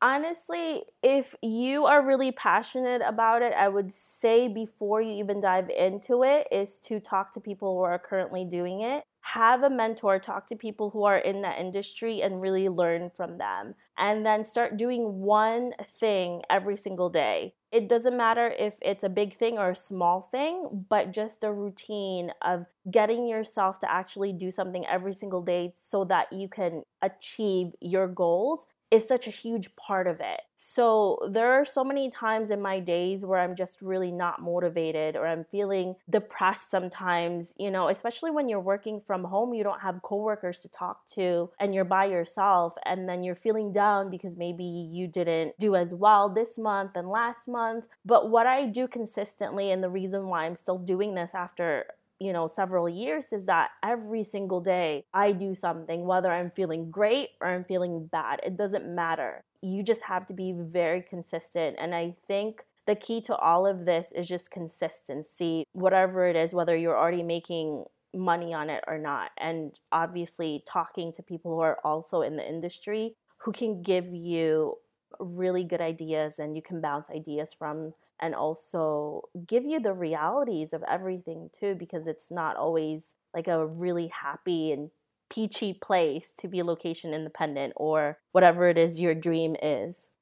Honestly, if you are really passionate about it, I would say before you even dive into it is to talk to people who are currently doing it. Have a mentor, talk to people who are in that industry and really learn from them. And then start doing one thing every single day. It doesn't matter if it's a big thing or a small thing, but just a routine of getting yourself to actually do something every single day so that you can achieve your goals is such a huge part of it. So there are so many times in my days where I'm just really not motivated or I'm feeling depressed sometimes, especially when you're working from home, you don't have coworkers to talk to and you're by yourself and then you're feeling down because maybe you didn't do as well this month and last month. But what I do consistently and the reason why I'm still doing this after several years is that every single day I do something, whether I'm feeling great or I'm feeling bad. It doesn't matter. You just have to be very consistent. And I think the key to all of this is just consistency, whatever it is, whether you're already making money on it or not. And obviously, talking to people who are also in the industry who can give you really good ideas and you can bounce ideas from and also give you the realities of everything too, because it's not always like a really happy and peachy place to be location independent or whatever it is your dream is.